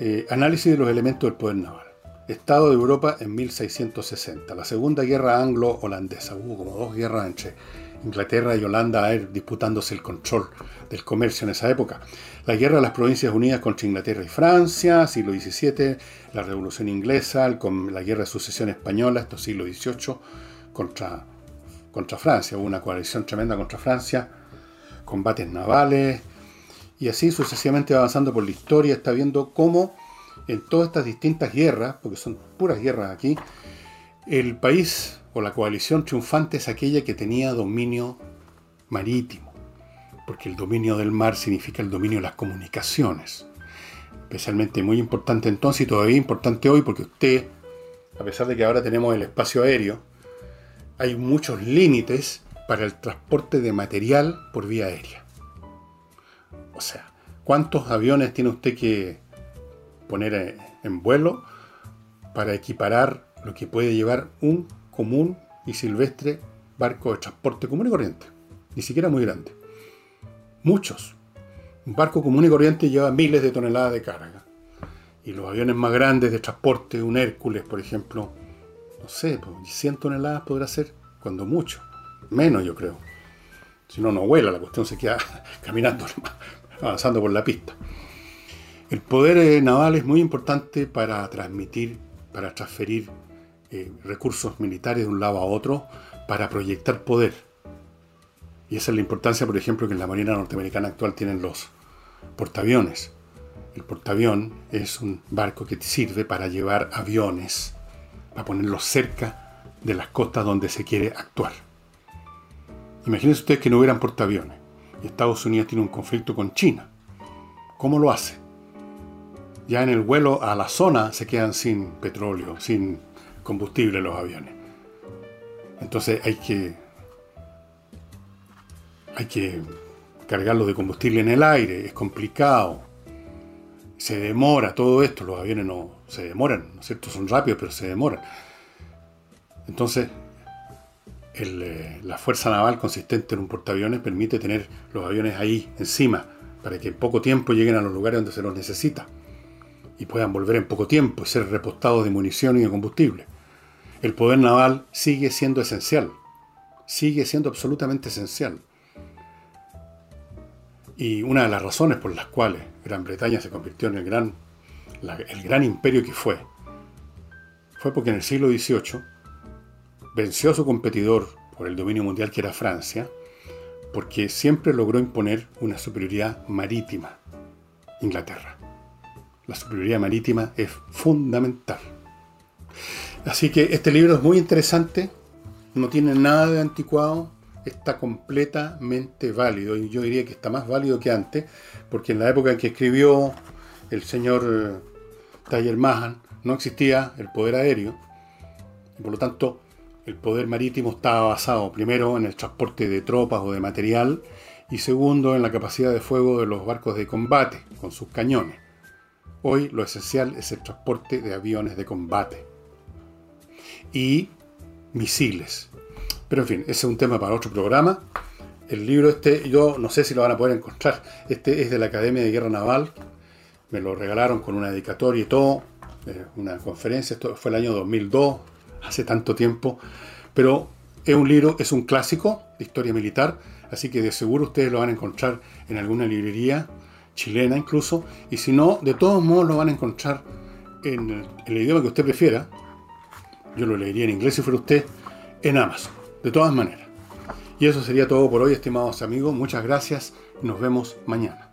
Eh, análisis de los elementos del poder naval. Estado de Europa en mil seiscientos sesenta. La segunda guerra anglo-holandesa. Hubo como dos guerras entre Inglaterra y Holanda a ir disputándose el control del comercio en esa época. La guerra de las Provincias Unidas contra Inglaterra y Francia, siglo diecisiete. La Revolución Inglesa, el, la guerra de sucesión española, esto siglo dieciocho, contra, contra Francia. Hubo una coalición tremenda contra Francia. Combates navales. Y así sucesivamente avanzando por la historia, está viendo cómo en todas estas distintas guerras, porque son puras guerras aquí, el país o la coalición triunfante es aquella que tenía dominio marítimo, porque el dominio del mar significa el dominio de las comunicaciones, especialmente muy importante entonces y todavía importante hoy, porque usted, a pesar de que ahora tenemos el espacio aéreo, hay muchos límites para el transporte de material por vía aérea. O sea, ¿cuántos aviones tiene usted que poner en vuelo para equiparar lo que puede llevar un común y silvestre barco de transporte común y corriente? Ni siquiera muy grande. Muchos. Un barco común y corriente lleva miles de toneladas de carga. Y los aviones más grandes de transporte, un Hércules, por ejemplo, no sé, cien toneladas podrá ser, cuando mucho. Menos, yo creo. Si no, no vuela, la cuestión se queda caminando, avanzando por la pista. El poder eh, naval es muy importante para transmitir, para transferir eh, recursos militares de un lado a otro, para proyectar poder. Y esa es la importancia, por ejemplo, que en la Marina norteamericana actual tienen los portaaviones. El portaavión es un barco que sirve para llevar aviones, para ponerlos cerca de las costas donde se quiere actuar. Imagínense ustedes que no hubieran portaaviones y Estados Unidos tiene un conflicto con China. ¿Cómo lo hace? Ya en el vuelo a la zona se quedan sin petróleo, sin combustible los aviones. Entonces hay que, hay que cargarlos de combustible en el aire, es complicado, se demora todo esto, los aviones no se demoran, ¿no es cierto? Son rápidos, pero se demoran. Entonces, el, eh, la fuerza naval consistente en un portaaviones permite tener los aviones ahí encima, para que en poco tiempo lleguen a los lugares donde se los necesita y puedan volver en poco tiempo y ser repostados de munición y de combustible. El poder naval sigue siendo esencial, sigue siendo absolutamente esencial. Y una de las razones por las cuales Gran Bretaña se convirtió en el gran, la, el gran imperio que fue, fue porque en el siglo dieciocho venció a su competidor por el dominio mundial que era Francia, porque siempre logró imponer una superioridad marítima, Inglaterra. La superioridad marítima es fundamental. Así que este libro es muy interesante, no tiene nada de anticuado, está completamente válido, y yo diría que está más válido que antes, porque en la época en que escribió el señor Taylor Mahan no existía el poder aéreo, y por lo tanto el poder marítimo estaba basado primero en el transporte de tropas o de material, y segundo en la capacidad de fuego de los barcos de combate con sus cañones. Hoy lo esencial es el transporte de aviones de combate y misiles. Pero en fin, ese es un tema para otro programa. El libro este, yo no sé si lo van a poder encontrar. Este es de la Academia de Guerra Naval. Me lo regalaron con una dedicatoria y todo. Eh, una conferencia. Esto fue el año dos mil dos, hace tanto tiempo. Pero es un libro, es un clásico de historia militar. Así que de seguro ustedes lo van a encontrar en alguna librería chilena incluso. Y si no, de todos modos lo van a encontrar en el, en el idioma que usted prefiera. Yo lo leería en inglés si fuera usted, en Amazon. De todas maneras. Y eso sería todo por hoy, estimados amigos. Muchas gracias y nos vemos mañana.